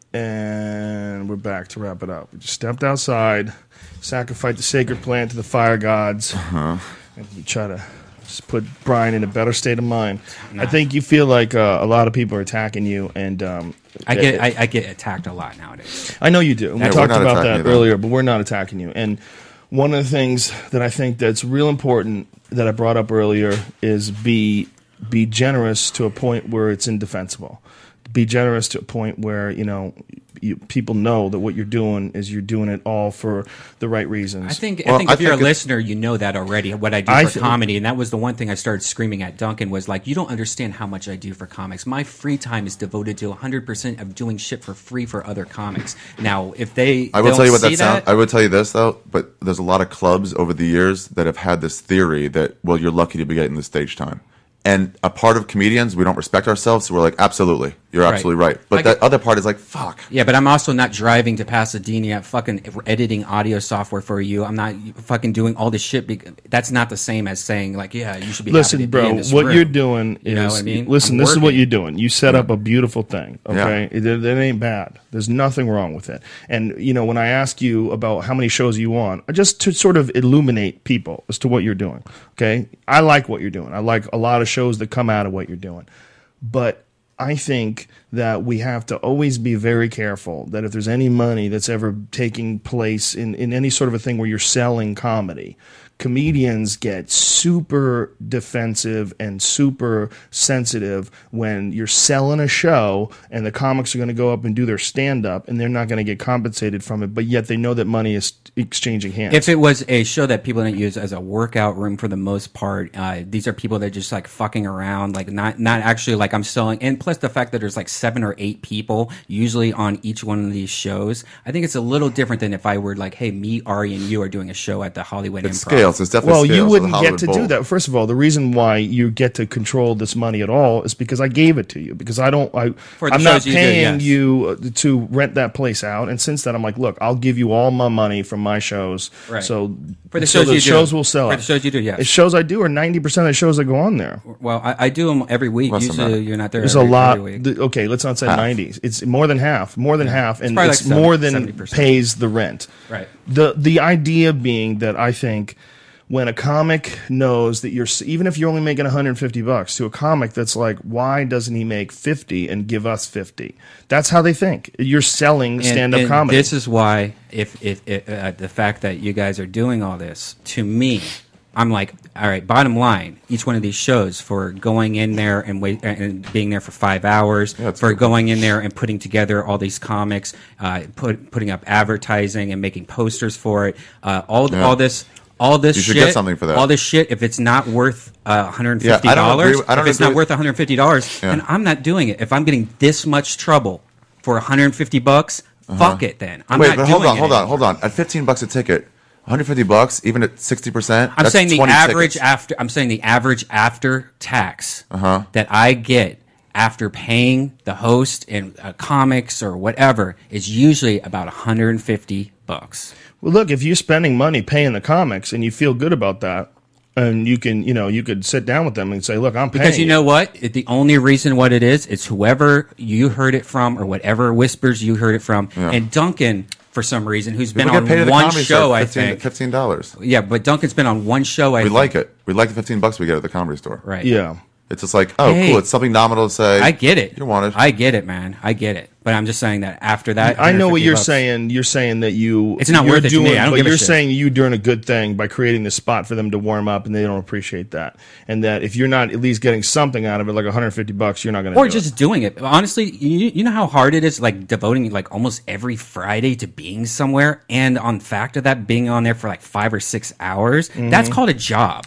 and we're back to wrap it up. We just stepped outside, sacrificed the sacred plant to the fire gods, and we try to just put Brian in a better state of mind. I think you feel like a lot of people are attacking you, and I get attacked a lot nowadays. I know you do. We talked about that earlier, but we're not attacking you. And one of the things that I think that's real important that I brought up earlier is be generous to a point where it's indefensible. Be generous to a point where, people know that what you're doing is you're doing it all for the right reasons. I think if you're a listener, you know that already, what I do for comedy. And that was the one thing I started screaming at Duncan was like, you don't understand how much I do for comics. My free time is devoted to 100% of doing shit for free for other comics. Now, if I will tell you what that sounds. I would tell you this, though, but there's a lot of clubs over the years that have had this theory that, well, you're lucky to be getting the stage time. And a part of comedians, we don't respect ourselves, so we're like, absolutely, you're absolutely right. But that other part is like, fuck. Yeah, but I'm also not driving to Pasadena, fucking editing audio software for you. I'm not fucking doing all this shit. That's not the same as saying, like, yeah, you should be happy to be in this room. What you're doing is, you know what I mean? Listen, this is what you're doing. You set up a beautiful thing, okay? Yeah. It ain't bad. There's nothing wrong with it. And, when I ask you about how many shows you want, just to sort of illuminate people as to what you're doing, okay? I like what you're doing. I like a lot of shows that come out of what you're doing. But I think that we have to always be very careful that if there's any money that's ever taking place in any sort of a thing where you're selling comedy, comedians get super defensive and super sensitive when you're selling a show and the comics are going to go up and do their stand-up and they're not going to get compensated from it, but yet they know that money is exchanging hands. If it was a show that people didn't use as a workout room for the most part, these are people that are just like fucking around, like not actually like I'm selling. And plus the fact that there's like 7 or 8 people usually on each one of these shows, I think it's a little different than if I were like, hey, me, Ari, and you are doing a show at the Hollywood Improv. Scales. It's definitely you wouldn't get to do that. First of all, the reason why you get to control this money at all is because I gave it to you. Because I'm not paying you to rent that place out. And since then, I'm like, look, I'll give you all my money from my shows. Right. So for the shows will sell. For the shows you do, yes. The shows I do are 90% of the shows that go on there. Well, I do them every week. Usually, you're not there. There's a lot. Okay, let's not say 90. It's more than half. More than half, and it's like more than 70%. Pays the rent. Right. The idea being that I think, when a comic knows that even if you're only making $150 to a comic that's like, why doesn't he make 50 and give us 50? That's how they think. You're selling stand-up comedy. This is why, if the fact that you guys are doing all this, to me, I'm like, all right, bottom line, each one of these shows for going in there and being there for 5 hours, for going in there and putting together all these comics, putting up advertising and making posters for it, all this. All this you should shit, get something for that. All this shit, if it's not worth $150, if it's not worth $150, then I'm not doing it. If I'm getting this much trouble for $150, fuck it then. I'm not doing it. Hold on. At $15 a ticket, $150, even at 60%. I'm saying the average tickets. I'm saying the average after tax that I get after paying the host and comics or whatever is usually about $150. Well, look, if you're spending money paying the comics and you feel good about that, and you can, you could sit down with them and say, look, I'm paying. Because you know what? The only reason what it is, it's whoever you heard it from or whatever whispers you heard it from. Yeah. And Duncan, for some reason, who's been on one show, I think. $15. Yeah, but Duncan's been on one show, I think. We like it. We like the $15 we get at the Comedy Store. Right. Yeah. It's just like, cool. It's something nominal to say. I get it. You want it. I get it, man. I get it. But I'm just saying that after that, I know what you're saying. You're saying that it's not worth it to me. I don't give a shit. But you're saying you're doing a good thing by creating the spot for them to warm up, and they don't appreciate that. And that if you're not at least getting something out of it, like $150, you're not going to. Or just doing it. Honestly, you know how hard it is, like devoting like almost every Friday to being somewhere, and on fact of that, being on there for like 5 or 6 hours. Mm-hmm. That's called a job.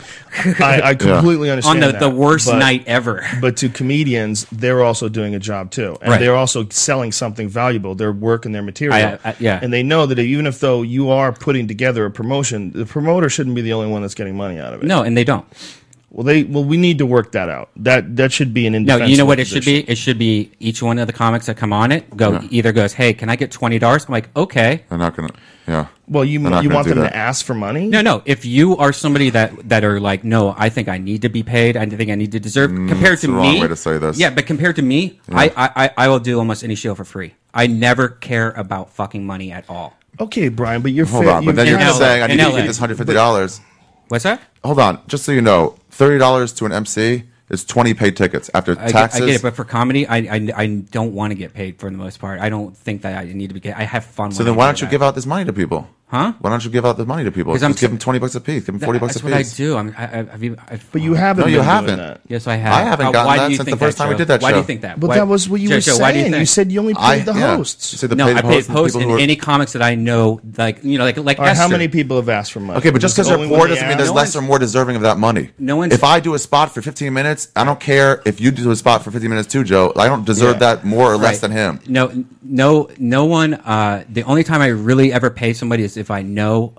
I completely understand on the worst night ever. But to comedians, they're also doing a job too, and they're also selling something valuable, their work and their material. And they know that even if though you are putting together a promotion, the promoter shouldn't be the only one that's getting money out of it. No, and they don't. Well, we need to work that out. That should be an indefensible. No, you know what it should be? It should be each one of the comics that come on it either goes, hey, can I get $20? I'm like, okay. They're not going to, yeah. Well, you want them to ask for money? No. If you are somebody that are like, no, I think I need to be paid. I think I need to deserve. Compared to me, wrong way to say this. Yeah, but compared to me, I will do almost any show for free. I never care about fucking money at all. Okay, Brian, but you're Hold on, but then you're just saying I need to get this $150. What's that? Hold on, just so you know, $30 to an MC is 20 paid tickets after taxes. I get it, but for comedy, I don't want to get paid for the most part. I don't think that I need to be. I have fun. So then why don't you give out this money to people? Huh? Why don't you give out the money to people? Just give them $20 a piece. Give them $40 a piece. That's what I do. But you haven't. No, you been haven't. Doing that. Yes, I have. I haven't gotten that since the first time we did that show. Why do you think that? But that was what you were saying. You said you only paid the hosts. You said I paid hosts and any comics that I know, like Esther. How many people have asked for money? Okay, but just because they're poor doesn't mean there's less or more deserving of that money. If I do a spot for 15 minutes, I don't care if you do a spot for 15 minutes too, Joe. I don't deserve that more or less than him. No one. The only time I really ever pay somebody is if I know.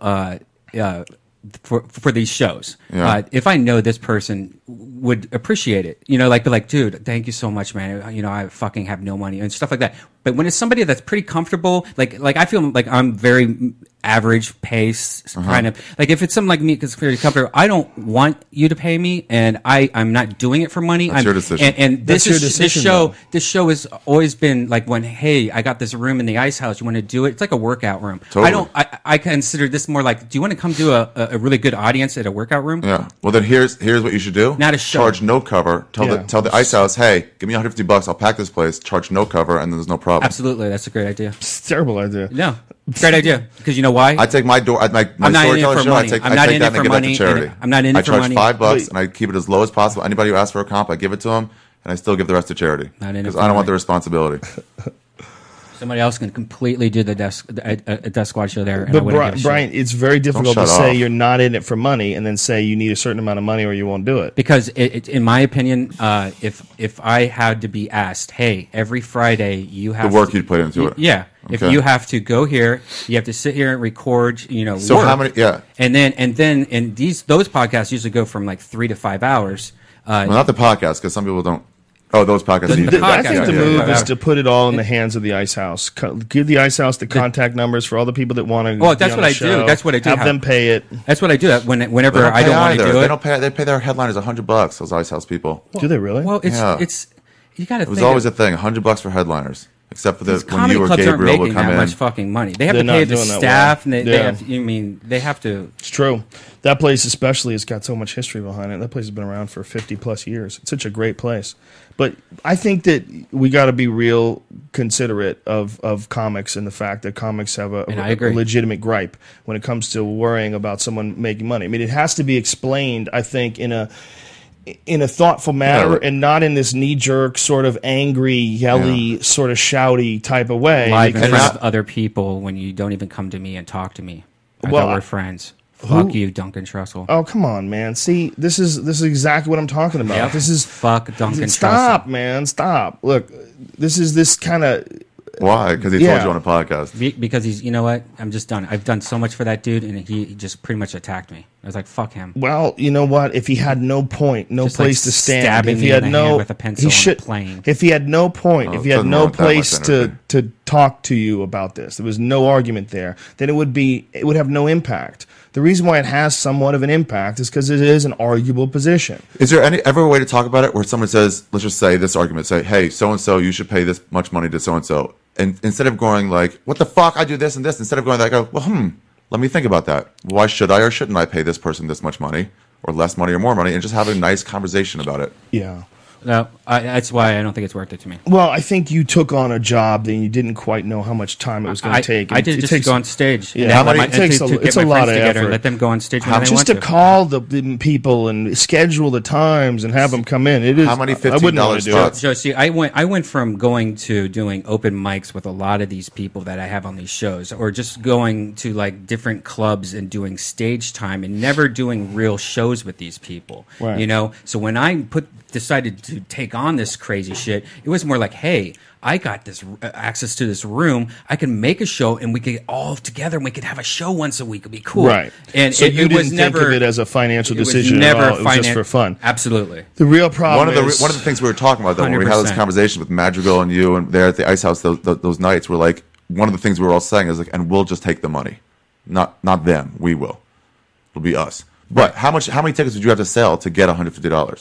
For these shows, if I know this person would appreciate it, be like, dude, thank you so much, man. I fucking have no money and stuff like that. But when it's somebody that's pretty comfortable, like I feel like I'm very average pace kind of, like if it's something like me because pretty comfortable, I don't want you to pay me, and I'm not doing it for money. That's your decision. And this show has always been like, when hey, I got this room in the Ice House, you want to do it? It's like a workout room. Totally. I consider this more like, do you want to come do a really good audience at a workout room? Yeah. Well, then here's what you should do. Not a show. Charge no cover. Tell the Ice House, hey, give me $150. I'll pack this place. Charge no cover, and then there's no problem. Absolutely, that's a great idea. It's a terrible idea. No, great idea. Because you know why? I take my storytelling show. I take that and give that to charity. I'm not in it for money. I charge $5 and I keep it as low as possible. Anybody who asks for a comp, I give it to them, and I still give the rest to charity because I don't want the responsibility. Somebody else can completely do the Death Squad show there. But Brian, it's very difficult to say you're not in it for money and then say you need a certain amount of money or you won't do it. Because in my opinion, if I had to be asked, hey, every Friday you have the work you'd put into it. Yeah. Okay. If you have to go here, you have to sit here and record, So work. how many? Yeah. And then those podcasts usually go from like 3 to 5 hours. Well, not the podcast because some people don't. Oh, those podcasts. I think the move is to put it all in the hands of the Ice House. Give the Ice House the contact numbers for all the people that want to. Oh, that's what I do. That's what I do. Have them pay it. That's what I do. Whenever I don't want to do it, they don't pay. They pay their headliners $100. Those Ice House people. Do they really? Well, it's you got to. It was always a thing. $100 for headliners. Except for when you or clubs Gabriel aren't would making come that in. much fucking money. They have to pay the staff, and they have to. It's true. That place especially has got so much history behind it. That place has been around for 50 plus years. It's such a great place. But I think that we got to be real considerate of comics and the fact that comics have a legitimate gripe when it comes to worrying about someone making money. I mean, it has to be explained, I think, in a thoughtful manner and not in this knee-jerk sort of angry, yelly, sort of shouty type of way. Live in front of other people when you don't even come to me and talk to me. I thought we're friends. Fuck you, Duncan Trussell. Oh, come on, man. See, this is exactly what I'm talking about. Yep. This is fuck Duncan Trussell. Stop, man. Stop. Look, this kind of. Why? Because he told you on a podcast. Because he's, you know what? I'm just done. I've done so much for that dude, and he just pretty much attacked me. I was like, fuck him. Well, you know what? If he had no point, no just place to stand, stabbing if he me had in the hand with a pencil on a plane. If he had no point, if he had no place to talk to you about this, there was no argument there, then it would have no impact. The reason why it has somewhat of an impact is because it is an arguable position. Is there ever a way to talk about it where someone says, let's just say this argument, say, hey, so-and-so, you should pay this much money to so-and-so. And instead of going like, what the fuck, I do this and this, instead of going like, oh, well, let me think about that. Why should I or shouldn't I pay this person this much money or less money or more money and just have a nice conversation about it? Yeah. No, that's why I don't think it's worth it to me. Well, I think you took on a job that you didn't quite know how much time it was going to take. I did just go on stage. Yeah, it's a lot of effort. And let them go on stage when they just want to call the people and schedule the times and have them come in. It is how many $15 spots? So see, I went from going to doing open mics with a lot of these people that I have on these shows, or just going to like different clubs and doing stage time and never doing real shows with these people. Right. You know, so when I decided to take on this crazy shit, it was more like, hey, I got this access to this room. I can make a show, and we could get all together, and we could have a show once a week. It'd be cool, right? And so you didn't think of it as a financial decision at all. It was just for fun. Absolutely. The real problem one of the things we were talking about though, when we had this conversation with Madrigal and you, and there at the Ice House those nights, were like, one of the things we were all saying is like, and we'll just take the money, not them. We will. It'll be us. But how many tickets would you have to sell to get $150?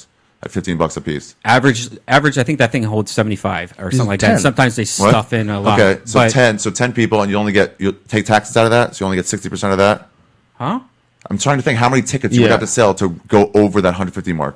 at $15 a piece. Average. I think that thing holds 75 or something like 10. that. Sometimes they stuff in a lot. Okay, so but, 10 people, and you take taxes out of that, so you only get 60% of that. Huh? I'm trying to think how many tickets you would have to sell to go over that 150 mark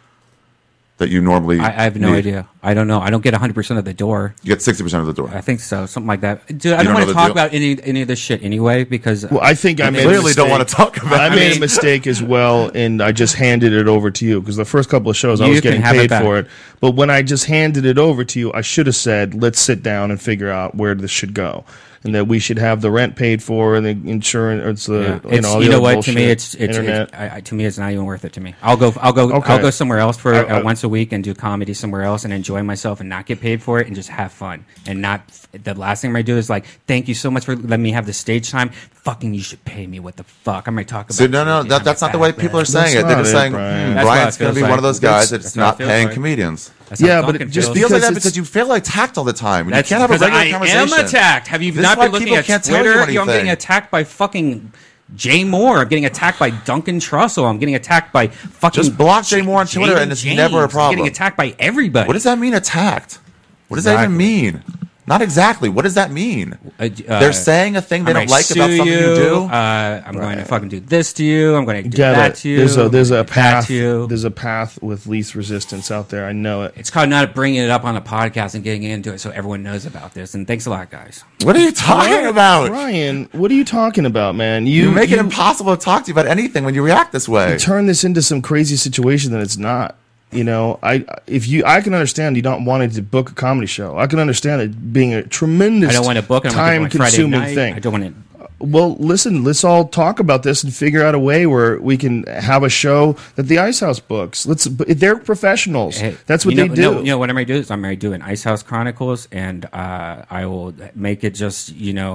that you normally. I have no idea. I don't know. I don't get 100% of the door. You get 60% of the door. I think so, something like that. Dude, I don't want to talk about any of this shit anyway because. Well, I think I made clearly don't want to talk about. I made a mistake as well, and I just handed it over to you because the first couple of shows I was getting paid for it. But when I just handed it over to you, I should have said, "Let's sit down and figure out where this should go." And that we should have the rent paid for and the insurance, you know what? To me, it's internet. to me, it's not even worth it to me. I'll go somewhere else for once a week and do comedy somewhere else and enjoy myself and not get paid for it and just have fun and not. The last thing I'm gonna do is like, thank you so much for letting me have the stage time. Fucking, you should pay me. What the fuck? I'm gonna talk about. So no, that's not the way people are saying it. They're just saying Brian's gonna be one of those guys that's not paying comedians. Yeah, but it just feels like that because you feel attacked all the time. You can't have a regular conversation. I am attacked. Have you not been looking at Twitter? I'm getting attacked by fucking Jay Moore. I'm getting attacked by Duncan Trussell. I'm getting attacked by fucking. Just block Jay Moore on Twitter, and it's never a problem. I'm getting attacked by everybody. What does that mean? Attacked? What does that even mean? Not exactly. What does that mean? They're saying a thing they don't like about something you do. I'm going to fucking do this to you. I'm going to do that to you. There's a path. There's a path with least resistance out there. I know it. It's called not bringing it up on a podcast and getting into it so everyone knows about this. And thanks a lot, guys. What are you talking about, Brian? What are you talking about, man? You make it impossible to talk to you about anything when you react this way. You turn this into some crazy situation that it's not. You know, I can understand you not wanting to book a comedy show. I can understand it being a tremendous I don't want to book it. time-consuming thing. I don't want to. Well, listen, let's all talk about this and figure out a way where we can have a show that the Ice House books. They're professionals. Hey, that's what they do. You know what I'm going to do is I'm going to do an Ice House Chronicles, and I will make it just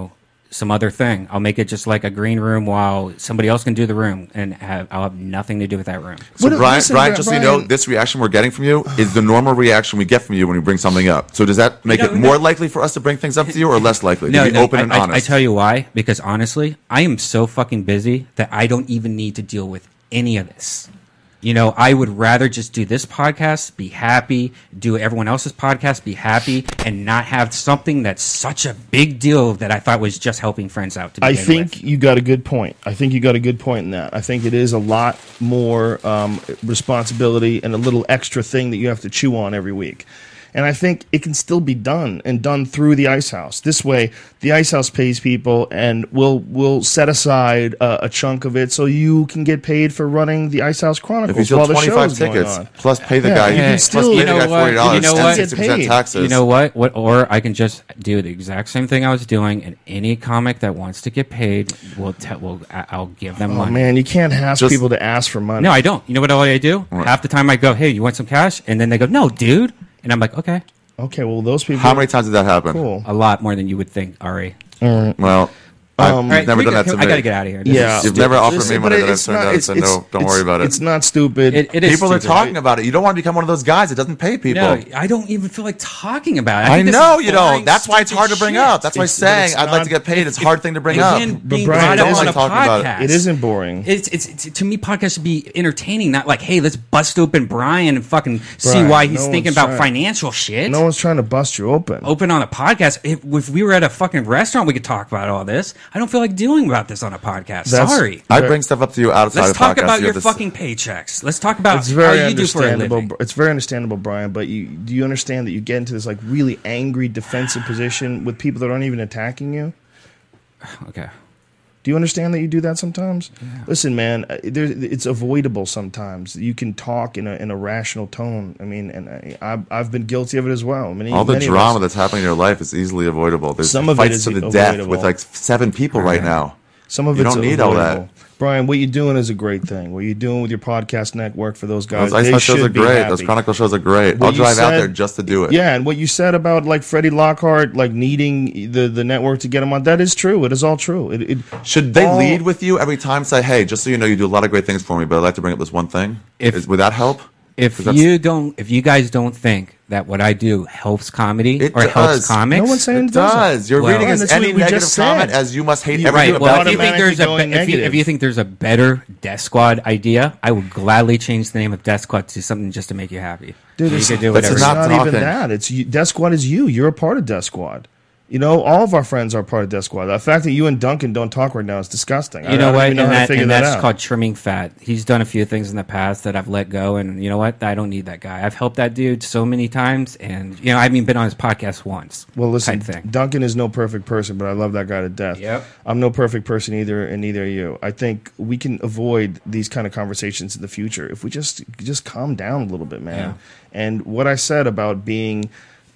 some other thing. I'll make it just like a green room while somebody else can do the room, and I'll have nothing to do with that room. So Brian, just so you know, this reaction we're getting from you is the normal reaction we get from you when we bring something up. So does that make it more likely for us to bring things up to you, or less likely to be open and honest? I tell you why. Because honestly, I am so fucking busy that I don't even need to deal with any of this. I would rather just do this podcast, be happy, do everyone else's podcast, be happy, and not have something that's such a big deal that I thought was just helping friends out. I think you got a good point. I think you got a good point in that. I think it is a lot more responsibility and a little extra thing that you have to chew on every week. And I think it can still be done and done through the Ice House. This way, the Ice House pays people, and we'll set aside a chunk of it so you can get paid for running the Ice House Chronicles. If you sell 25 tickets, plus pay the guy, $40, and 60% taxes. You know what? Or I can just do the exact same thing I was doing, and any comic that wants to get paid, I'll give them money. Oh man, you can't ask people to ask for money. No, I don't. You know what I do? Right. Half the time I go, "Hey, you want some cash?" And then they go, "No, dude." And I'm like, okay. Okay, well, those people... How many times did that happen? Cool. A lot more than you would think, Ari. All right. Well, I've never done that to me. I got to get out of here. You've never offered me money that I've turned down and said, no, don't worry about it. It's not stupid. It is people are talking about it. You don't want to become one of those guys that doesn't pay people. No, I don't even feel like talking about it. I know you don't. That's why it's hard to bring up. That's why saying I'd like to get paid, it's a hard thing to bring up. But Brian, I don't like talking about it. It isn't boring. It's to me, podcasts should be entertaining, not like, hey, let's bust open Brian and fucking see why he's thinking about financial shit. No one's trying to bust you open. Open on a podcast. If we were at a fucking restaurant, we could talk about all this. I don't feel like dealing about this on a podcast. Sorry. I bring stuff up to you outside Let's of podcasts. Let's talk about your fucking paychecks. Let's talk about how you do for a living. It's very understandable, Brian, but do you understand that you get into this like really angry defensive position with people that aren't even attacking you? Okay. Do you understand that you do that sometimes? Yeah. Listen, man, it's avoidable sometimes. You can talk in a rational tone. I mean, and I've been guilty of it as well. All the drama that's happening in your life is easily avoidable. There's fights to the death with like 7 people right now. Some of you don't need all that. Brian, what you're doing is a great thing. What you're doing with your podcast network for those guys, those Ice House shows are great. Those Chronicle shows are great. I'll drive out there just to do it. Yeah, and what you said about like Freddie Lockhart, like needing the network to get him on, that is true. It is all true. Should they lead with you every time? Say, hey, just so you know, you do a lot of great things for me, but I'd like to bring up this one thing. Would that help? If you guys don't think that what I do helps comedy It or helps does. comics, No one's saying It does. You're Well, reading and as that's any what we negative just comment said. as you must hate Right, everything right. Well, about if you it. think there's automatically going if you think there's a better Death Squad idea, I would gladly change the name of Death Squad to something just to make you happy. Dude, you it's, could do that's whatever. it's not not talking. even that. It's you, Death Squad is you. You're a part of Death Squad. You know, all of our friends are part of Death Squad. The fact that you and Duncan don't talk right now is disgusting. You know I don't what? even know how to figure And that that's out. called trimming fat. He's done a few things in the past that I've let go, and you know what? I don't need that guy. I've helped that dude so many times, and you know, I haven't been on his podcast once. Well, listen, type thing. Duncan is no perfect person, but I love that guy to death. Yep. I'm no perfect person either, and neither are you. I think we can avoid these kind of conversations in the future if we just calm down a little bit, man. Yeah. And what I said about being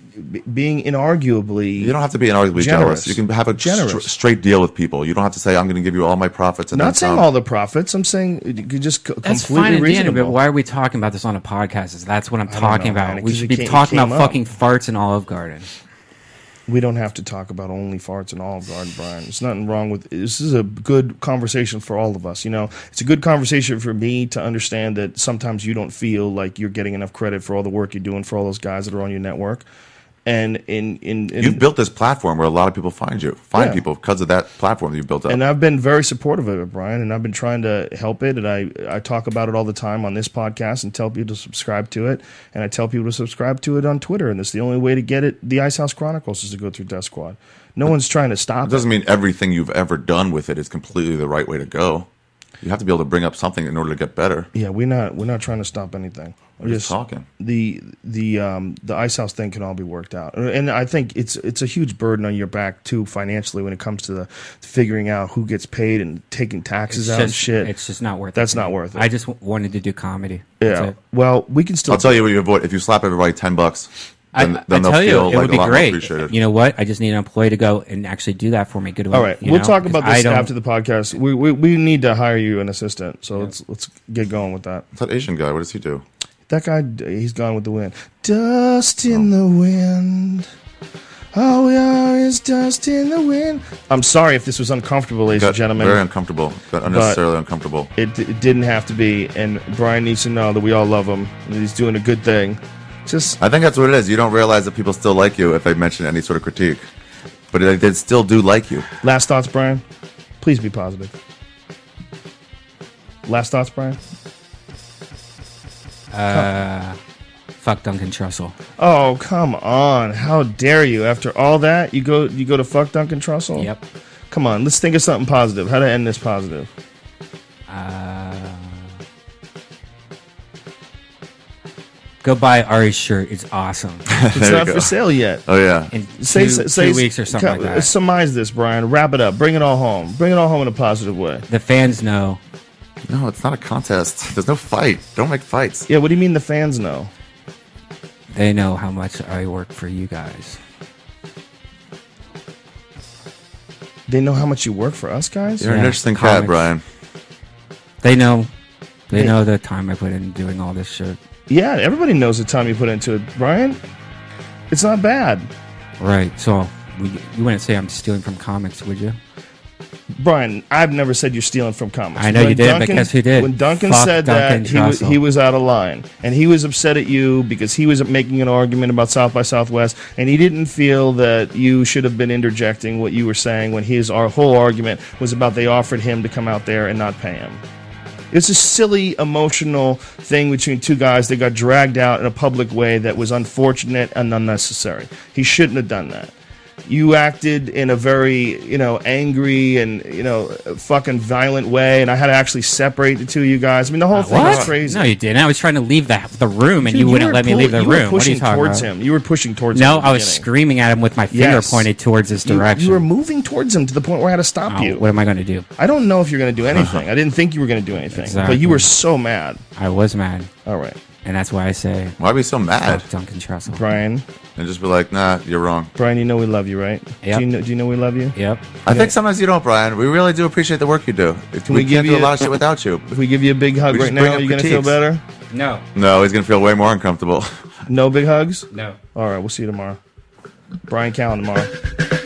inarguably, You don't have to be inarguably Generous. jealous. You can have a Generous. straight deal with people. You don't have to say, I'm going to give you all my profits. And not then saying some. all the profits. I'm saying you could just That's completely fine and dandy, reasonable. but why are we talking about this on a podcast? That's what I'm talking know, about. man, We 'cause should it be came- it talking came about up. fucking farts in Olive Garden. We don't have to talk about only farts and Olive Garden, Brian. There's nothing wrong with this. Is a good conversation for all of us. You know, it's a good conversation for me to understand that sometimes you don't feel like you're getting enough credit for all the work you're doing for all those guys that are on your network. And You've built this platform where a lot of people find Yeah. people because of that platform that you've built up. and I've been very supportive of it, Brian, and I've been trying to help it. And I talk about it all the time on this podcast and tell people to subscribe to it. And I tell people to subscribe to it on Twitter. And that's the only way to get it. The Ice House Chronicles is to go through Death Squad. No one's trying to stop It doesn't mean everything you've ever done with it is completely the right way to go. You have to be able to bring up something in order to get better. Yeah, we're not trying to stop anything. We're just talking. The Ice House thing can all be worked out, and I think it's a huge burden on your back too financially when it comes to the figuring out who gets paid and taking taxes out and shit. It's just not worth it. That's to me. not worth it. I just wanted to do comedy. That's Yeah. it. Well, we can still. I'll tell you what you avoid. If you slap everybody $10, then I they'll tell you, feel it like would a be lot more great. appreciated. You know what? I just need an employee to go and actually do that for me. Good. All right, you we'll know? talk about 'Cause I this don't- after the podcast. We need to hire you an assistant, so let's get going with that. What's that Asian guy? What does he do? That guy, he's gone with the wind. Dust in the wind. All we are is dust in the wind. I'm sorry if this was uncomfortable, ladies and Got gentlemen. very uncomfortable. Got unnecessarily uncomfortable. It didn't have to be, and Brian needs to know that we all love him and he's doing a good thing. Just I think that's what it is. You don't realize that people still like you if they mention any sort of critique. But they still do like you. last thoughts, Brian. Please be positive. Last thoughts, Brian. Fuck Duncan Trussell. Oh, come on! How dare you? After all that, you go to fuck Duncan Trussell. Yep. Come on, let's think of something positive. How to end this positive? Go buy Ari's shirt. It's awesome. It's There you not go. for sale yet. Oh, yeah. In Say, two weeks or something like that. Surmise this, Brian. Wrap it up. Bring it all home. Bring it all home in a positive way. The fans know. No, it's not a contest. There's no fight. Don't make fights. Yeah, what do you mean the fans know? They know how much I work for you guys. They know how much you work for us guys? You're an Yeah, interesting comics. cat, Brian. They know. They Yeah. know the time I put in doing all this shit. Yeah, everybody knows the time you put into it, Brian. It's not bad. Right. So you wouldn't say I'm stealing from comics, would you? Brian, I've never said you're stealing from comics. I know you did, but guess who did? When Duncan Fuck said Duncan that, Trussell. he was out of line. And he was upset at you because he was making an argument about South by Southwest, and he didn't feel that you should have been interjecting what you were saying when our whole argument was about they offered him to come out there and not pay him. It's a silly, emotional thing between two guys that got dragged out in a public way that was unfortunate and unnecessary. He shouldn't have done that. You acted in a very, angry and, fucking violent way, and I had to actually separate the two of you guys. I mean, the whole thing was crazy. No, you didn't. I was trying to leave the room, and Dude, you wouldn't were let me leave the you were room. What are you pushing talking towards about? him. You were pushing towards him. No, at the I was beginning. screaming at him with my finger Yes. pointed towards this You direction. were moving towards him to the point where I had to stop Oh, you. what am I going to do? I don't know if you're going to do anything. I didn't think you were going to do anything. But Exactly. you were so mad. I was mad, All right. and that's why I say Why be so mad? fuck Duncan Trussell. Brian, And just be like, nah, you're wrong. you know we love you, right? Yep. Do you know we love you? Yep. I think sometimes you don't, Brian. We really do appreciate the work you do. we We give can't do you- a lot of shit without you. If we give you a big hug We right just bring now, up are you going to feel critiques. better? No. No, he's going to feel way more uncomfortable. No big hugs? No. All right, we'll see you tomorrow. Brian Callen tomorrow.